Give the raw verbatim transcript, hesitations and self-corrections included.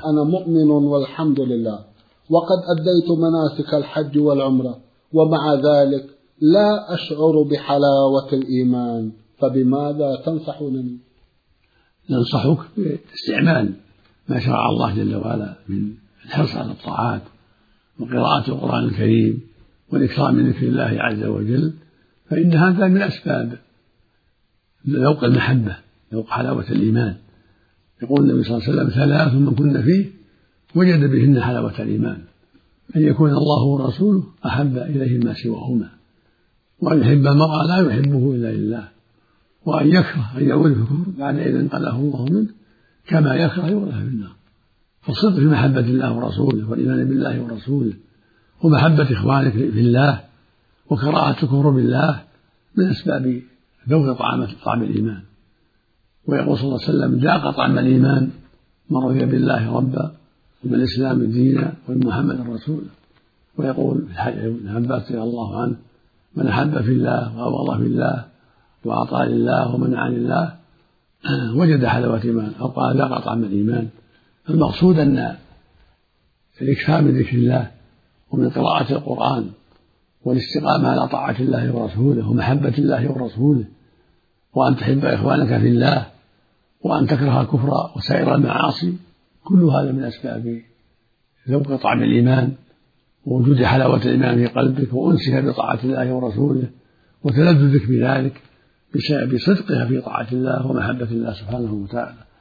أنا مؤمن والحمد لله، وقد أديت مناسك الحج والعمرة، ومع ذلك لا أشعر بحلاوة الإيمان، فبماذا تنصحونني؟ ننصحك باستعمال ما شرع الله جل وعلا من الحرص على الطاعات وقراءة القرآن الكريم والإكثار من ذكر الله عز وجل، فإن هذا من أسباب ذوق المحبة، ذوق حلاوة الإيمان. يقول النبي صلى الله عليه وسلم: ثلاث من كن فيه وجد بهن حلاوة الإيمان: أن يكون الله ورسوله أحب إليه ما سواهما، وأن يحب المرء لا يحبه إلا لله، وأن يكره أن يعود في الكفر بعد إذ انقذه الله منه كما يكره يغرق في النار. فالصدق في محبة الله ورسوله والإيمان بالله ورسوله ومحبة إخوانك في الله وكراهة الكفر بالله من أسباب ذوق طعم الإيمان. ويقول صلى الله عليه وسلم: ذاق طعم الإيمان من رضي بالله ربا وبالإسلام دينا وبمحمد رسولا. ويقول في حديث ابن عباس رضي الله عنه: من أحب في الله وأبغض في الله وأعطى لله ومنع لله وجد حلاوة الإيمان، أو قال ذاق طعم الإيمان. المقصود أن الإكثار من ذكر الله ومن قراءة القرآن والاستقامة على طاعة الله ورسوله ومحبة الله ورسوله، وأن تحب إخوانك في الله، وأن تكره الكفر وسائر المعاصي، كل هذا من أسباب ذوق طعم الإيمان ووجود حلاوة الإيمان في قلبك وأنسك بطاعة الله ورسوله وتلذذك بذلك بسبب صدقها في طاعة الله ومحبة الله سبحانه وتعالى.